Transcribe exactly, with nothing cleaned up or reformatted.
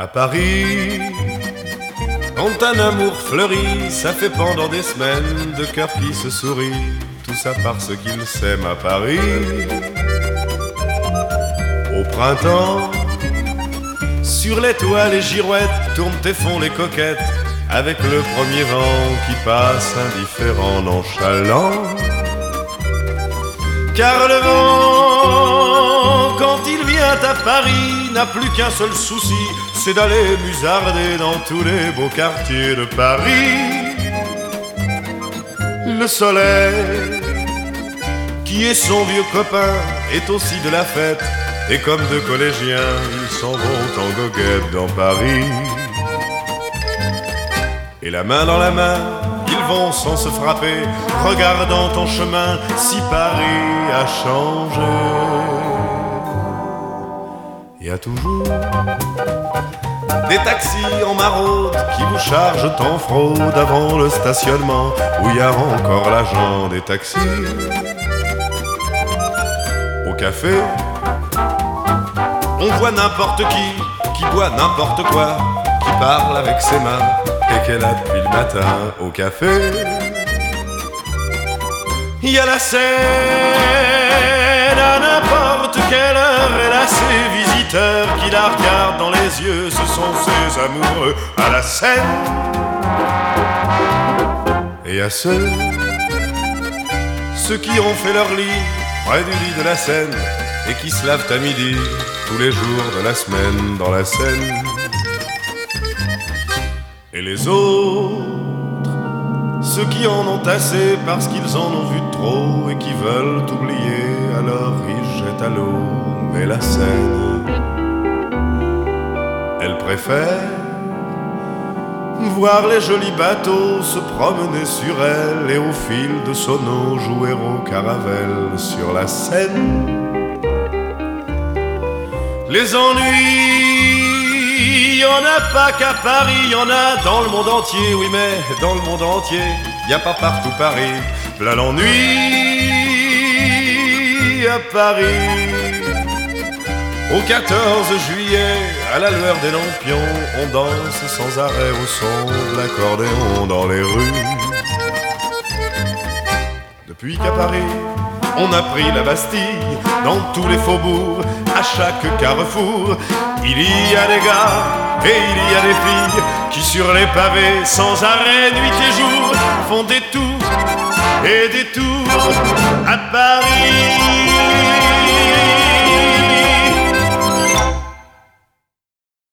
À Paris, quand un amour fleurit, ça fait pendant des semaines de cœurs qui se sourient, tout ça parce qu'ils s'aiment à Paris. Au printemps, sur les toits les girouettes tournent et font les coquettes, avec le premier vent qui passe indifférent, nonchalant. Car le vent, quand il vient à Paris, n'a plus qu'un seul souci, c'est d'aller musarder dans tous les beaux quartiers de Paris. Le soleil, qui est son vieux copain, est aussi de la fête, et comme deux collégiens, ils s'en vont en goguette dans Paris. Et la main dans la main, ils vont sans se frapper, regardant en chemin si Paris a changé. Il y a toujours des taxis en maraude qui vous chargent en fraude avant le stationnement, où il y a encore l'agent des taxis. Au café, on voit n'importe qui, qui boit n'importe quoi, qui parle avec ses mains et qu'elle a depuis le matin. Au café, il y a la scène à n'importe quelle heure, elle a ses visiteurs qui la regardent dans les yeux, ce sont ses amoureux à la scène. Et à ceux, ceux qui ont fait leur lit près du lit de la Seine et qui se lavent à midi tous les jours de la semaine dans la Seine. Et les autres, ceux qui en ont assez parce qu'ils en ont vu trop et qui veulent oublier, alors ils jettent à l'eau. Mais la Seine, elle préfère voir les jolis bateaux se promener sur elle et au fil de son eau jouer au caravelle sur la Seine. Les ennuis, y en a pas qu'à Paris, y en a dans le monde entier, oui mais dans le monde entier, y a pas partout Paris. V'là l'ennui à Paris. Au quatorze juillet, à la lueur des lampions, on danse sans arrêt au son de l'accordéon dans les rues. Depuis qu'à Paris, on a pris la Bastille, dans tous les faubourgs, à chaque carrefour, il y a des gars et il y a des filles qui sur les pavés, sans arrêt nuit et jour, font des tours et des tours à Paris.